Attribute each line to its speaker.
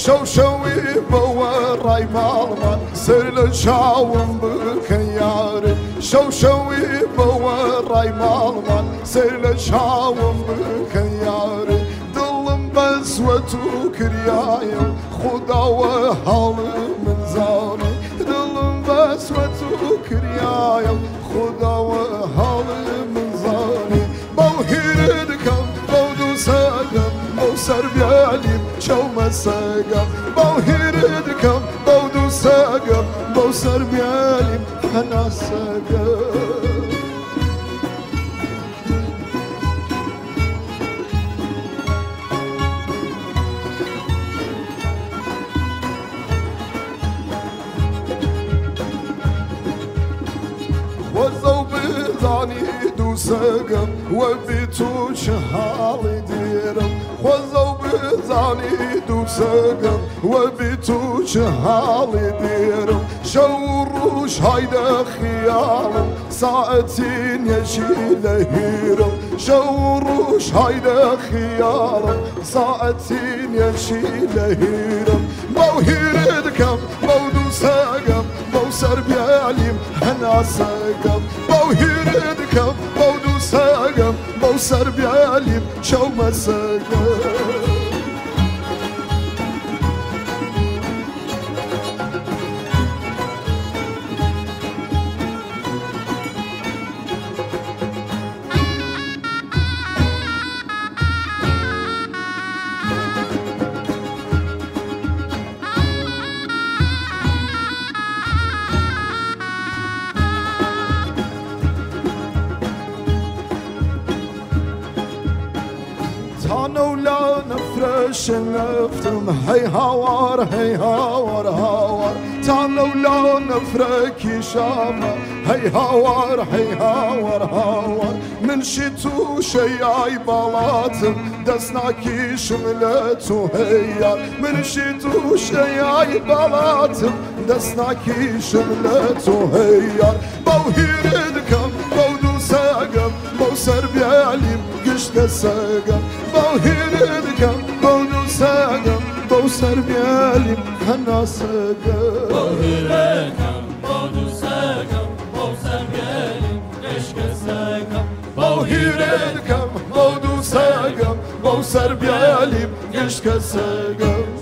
Speaker 1: شوشوي بوراي مالما سر شاوم بكياري شوشوي بوراي مالما سر شاوم بكياري دلم بسوة كريايا خدا وحال من زاني دلم بسوة كريايا خدا وحال من زاني بوهيردكم بودو ساقم بو سربياليم شو مساقم بوهيردكم بودو ساقم بو سربياليم حنا ساقم وزو بزاني دو ساقم وبيتو شهالي ديرم وزو بزاني دو ساقم وبيتو شهالي ديرم شوروش هايدا خيالم ساعتين يشيل هيرم شوروش هايدا خيالم ساعتين يشيل هيرم بوهيردكم بودو ساقم بو سربياليم هنا ساقم بوهيردكم بودو ساقم بو سربياليم شو مساقم تانو لا نفرش نفتم هي هوار هي هوار هوار تانو لا نفرك شامة هي هوار هي هوار هوار من شتو شياي بلاتم دسناكي شملتو هيار من شتو شياي بلاتم دسناكي شملتو هيار بوهيردكم بودو ساقم بو سربياليم قشت ساقم بوهيردكم بودو ساقم بو سربياليم هنا ساقم
Speaker 2: بوهيردكم بودو ساقم بو سربياليم قشت ساقم
Speaker 1: بوهيردكم بودو ساقم بو سربياليم قشت ساقم